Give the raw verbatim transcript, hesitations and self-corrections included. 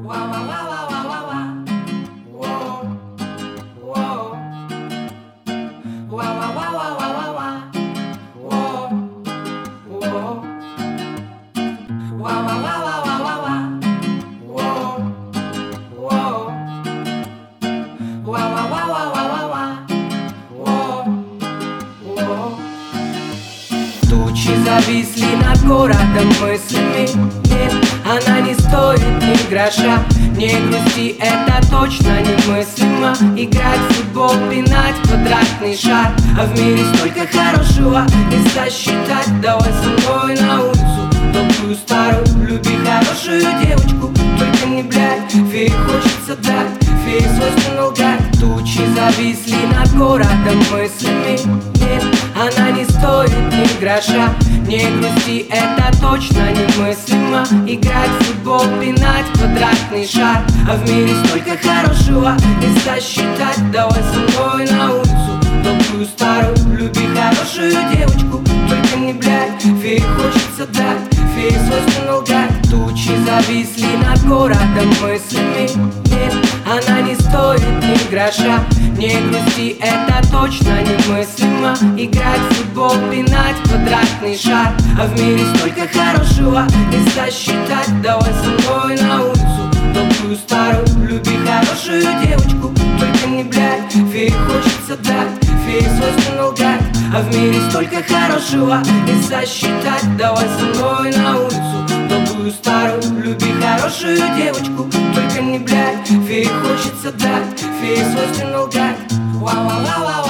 Тучи зависли над городом мыслями. Нет, она не стоит ни гроша. Не грусти, это точно немыслимо. Играть в футбол, пинать квадратный шар. А в мире столько хорошего, места считать. Давай со мной на улицу, добрую старую. Люби хорошую девочку, только не блядь. Фее хочется дать, фее свойственно лгать. Тучи зависли над городом мыслями. Нет, она не стоит ни гроша. Не грусти, это точно немыслимо. Играть в футбол, пинать квадратный шар. А в мире столько хорошего, места считать. Давай со мной на улицу, добрую старую. Люби хорошую девочку, только не блядь. Фее хочется дать, фее свойственно лгать. Тучи зависли над городом мыслями. Нет, она не стоит ни гроша. Не грусти, это точно немыслимо. Играть в футбол, пинать квадратный шар. А в мире столько хорошего, места считать. Давай со мной на улицу, добрую старую. Люби хорошую девочку, только не блядь. Фее хочется дать, фее свойственно лгать. А в мире столько хорошего, места считать. Давай со мной на улицу, добрую старую. Люби хорошую девочку, только не блядь. Фее хочется дать, фее свойственно лгать. Вау-вау-вау-вау.